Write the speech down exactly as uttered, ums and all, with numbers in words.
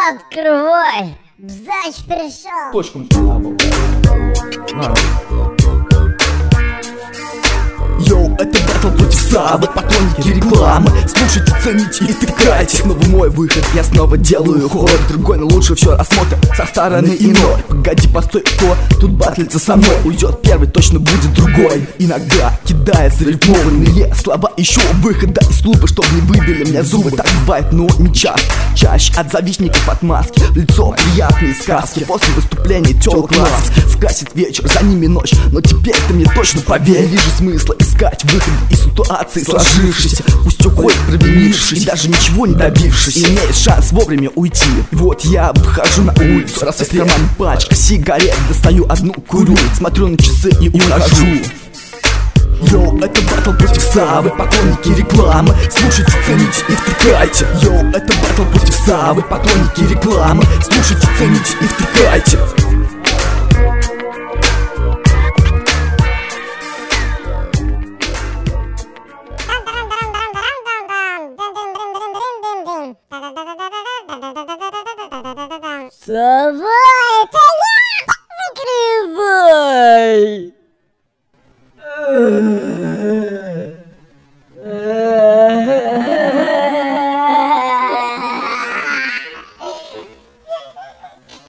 Открывай! Бзач пришел! Точку. Йоу, это батл против Савы, поклонники рекламы. Слушайте, цените и тыкайте. Снова мой выход, я снова делаю ход. Другой, но лучше все рассмотрим со стороны иной. Погоди, постой, кто тут батлится со мной? Уйдет первый, точно будет другой. Иногда кидается рифмованные слова, ищу выхода из клуба, чтоб не выбили мне зубы. Так бывает, но не часто. Чаще от завистников от маски, в лицо приятные сказки. После выступления тёлок класс скрасит вечер, за ними ночь. Но теперь ты мне точно поверь, вижу смысла искать выход из ситуации сложившейся. Пусть уходит провинившись и даже ничего не добившись, имеет шанс вовремя уйти. И вот я выхожу на улицу, раз в кармане пачка сигарет, достаю одну, курю, смотрю на часы и ухожу. Йоу, это батл против Савы, поклонники рекламы. Слушайте, цените и втыкайте. Йоу, это батл против Савы, поклонники рекламы. Слушайте, цените и втыкайте. Сова, это я! Закрывай!